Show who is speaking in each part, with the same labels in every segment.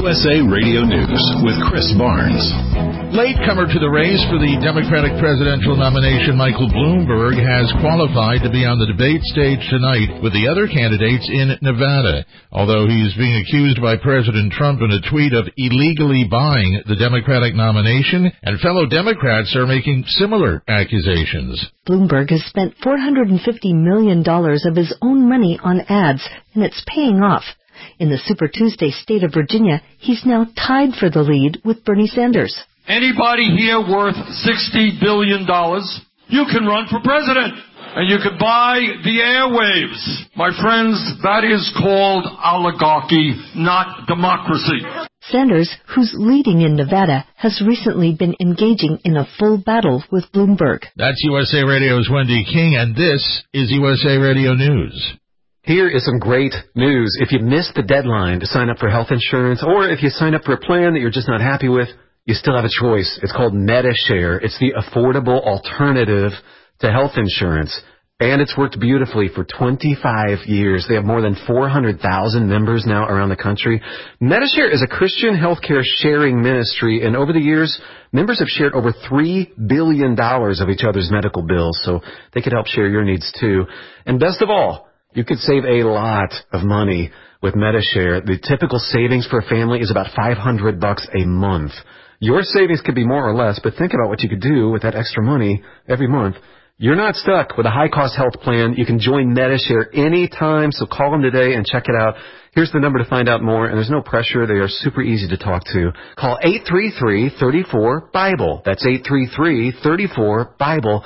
Speaker 1: USA Radio News with Chris Barnes.
Speaker 2: Latecomer to the race for the Democratic presidential nomination, Michael Bloomberg has qualified to be on the debate stage tonight with the other candidates in Nevada, although he's being accused by President Trump in a tweet of illegally buying the Democratic nomination, and fellow Democrats are making similar accusations.
Speaker 3: Bloomberg has spent $450 million of his own money on ads, and it's paying off. In the Super Tuesday state of Virginia, he's now tied for the lead with Bernie Sanders.
Speaker 4: Anybody here worth $60 billion, you can run for president. And you could buy the airwaves. My friends, that is called oligarchy, not democracy.
Speaker 3: Sanders, who's leading in Nevada, has recently been engaging in a full battle with Bloomberg.
Speaker 2: That's USA Radio's Wendy King, and this is USA Radio News.
Speaker 5: Here is some great news. If you missed the deadline to sign up for health insurance, or if you sign up for a plan that you're just not happy with, you still have a choice. It's called Medi-Share. It's the affordable alternative to health insurance, and it's worked beautifully for 25 years. They have more than 400,000 members now around the country. Medi-Share is a Christian healthcare sharing ministry, and over the years, members have shared over $3 billion of each other's medical bills, so they could help share your needs too. And best of all, you could save a lot of money with Medi-Share. The typical savings for a family is about $500 a month. Your savings could be more or less, but think about what you could do with that extra money every month. You're not stuck with a high-cost health plan. You can join Medi-Share anytime, so call them today and check it out. Here's the number to find out more, and there's no pressure. They are super easy to talk to. Call 833-34-BIBLE. That's 833-34-BIBLE.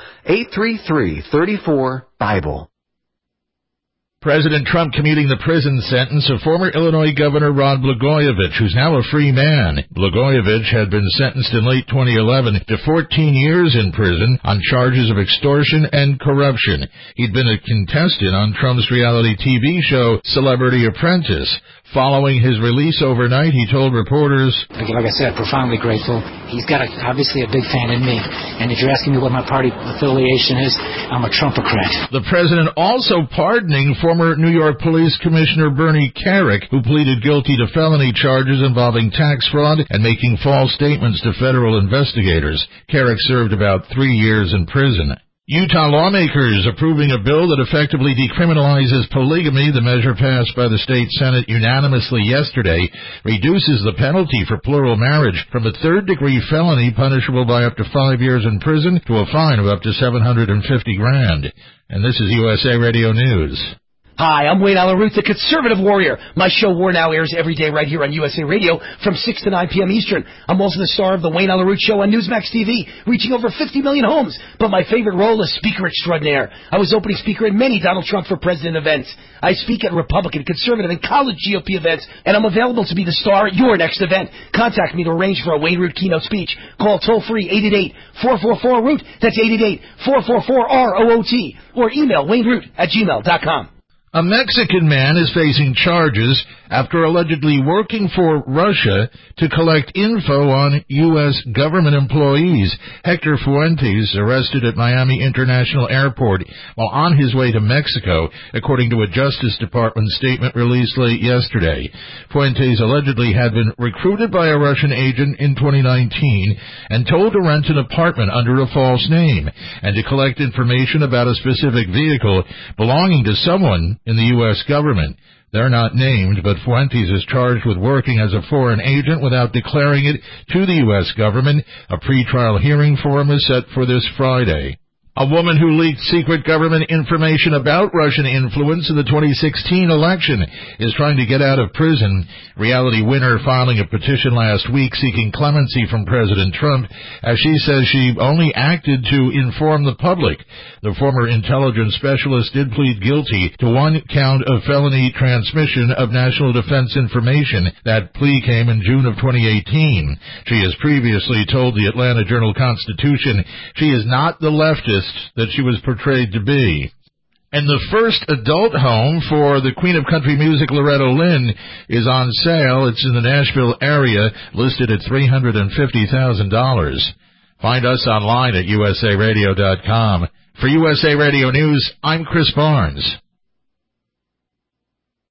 Speaker 5: 833-34-BIBLE.
Speaker 2: President Trump commuting the prison sentence of former Illinois Governor Rod Blagojevich, who's now a free man. Blagojevich had been sentenced in late 2011 to 14 years in prison on charges of extortion and corruption. He'd been a contestant on Trump's reality TV show, Celebrity Apprentice. Following his release overnight, he told reporters,
Speaker 6: like I said, profoundly grateful. He's got obviously a big fan in me. And if you're asking me what my party affiliation is, I'm a Trumpocrat.
Speaker 2: The president also pardoning former New York Police Commissioner Bernie Kerik, who pleaded guilty to felony charges involving tax fraud and making false statements to federal investigators. Kerik served about 3 years in prison. Utah lawmakers approving a bill that effectively decriminalizes polygamy. The measure passed by the state Senate unanimously yesterday reduces the penalty for plural marriage from a third-degree felony punishable by up to 5 years in prison to a fine of up to $750,000. And this is USA Radio News.
Speaker 7: Hi, I'm Wayne Allyn Root, the conservative warrior. My show War Now airs every day right here on USA Radio from 6 to 9 p.m. Eastern. I'm also the star of the Wayne Allyn Root Show on Newsmax TV, reaching over 50 million homes. But my favorite role is speaker extraordinaire. I was opening speaker at many Donald Trump for President events. I speak at Republican, conservative, and college GOP events, and I'm available to be the star at your next event. Contact me to arrange for a Wayne Root keynote speech. Call toll-free 888-444-ROOT. That's 888-444-ROOT. Or email wayneroot@gmail.com.
Speaker 2: A Mexican man is facing charges after allegedly working for Russia to collect info on U.S. government employees. Hector Fuentes arrested at Miami International Airport while on his way to Mexico, according to a Justice Department statement released late yesterday. Fuentes allegedly had been recruited by a Russian agent in 2019 and told to rent an apartment under a false name and to collect information about a specific vehicle belonging to someone in the U.S. government. They're not named, but Fuentes is charged with working as a foreign agent without declaring it to the U.S. government. A pretrial hearing for him is set for this Friday. A woman who leaked secret government information about Russian influence in the 2016 election is trying to get out of prison. Reality Winner filing a petition last week seeking clemency from President Trump, as she says she only acted to inform the public. The former intelligence specialist did plead guilty to one count of felony transmission of national defense information. That plea came in June of 2018. She has previously told the Atlanta Journal-Constitution she is not the leftist that she was portrayed to be. And the first adult home for the Queen of Country Music, Loretta Lynn, is on sale. It's in the Nashville area, listed at $350,000. Find us online at usaradio.com. For USA Radio News, I'm Chris Barnes.